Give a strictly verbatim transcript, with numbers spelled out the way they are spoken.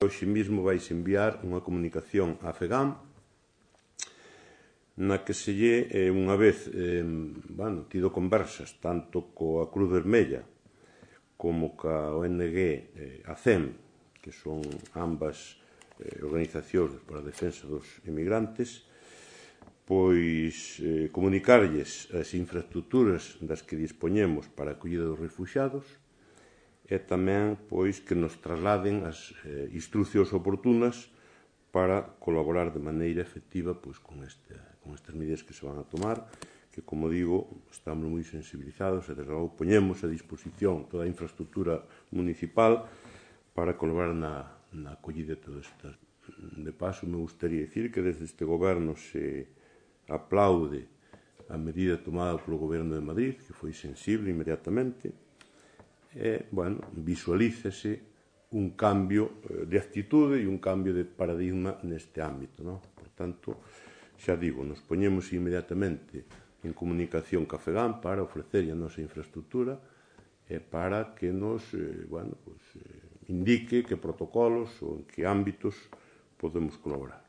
hoxe mesmo vais enviar unha comunicación a FEGAM na que se lle, eh, unha vez eh, bueno, tido conversas tanto coa Cruz Vermella como ca O N G eh, A C E M, que son ambas eh, organizacións para a defensa dos emigrantes, pois eh, comunicarlles as infraestructuras das que dispoñemos para a acollida dos refuxiados e tamén pois que nos trasladen as eh, instruccións oportunas para colaborar de maneira efectiva pois, con, este, con estas medidas que se van a tomar, que, como digo, estamos moi sensibilizados e, desde logo, poñemos a disposición toda a infraestructura municipal para colaborar na, na acollida de todas estas. De paso, me gustaría dicir que desde este goberno se aplaude a medida tomada polo goberno de Madrid, que foi sensible inmediatamente, e, bueno, visualícese un cambio de actitude e un cambio de paradigma neste ámbito, non? Por tanto, xa digo, nos poñemos inmediatamente en comunicación ca FEGAM para ofrecer a nosa infraestructura e para que nos eh, bueno, pues, eh, indique que protocolos ou en que ámbitos podemos colaborar.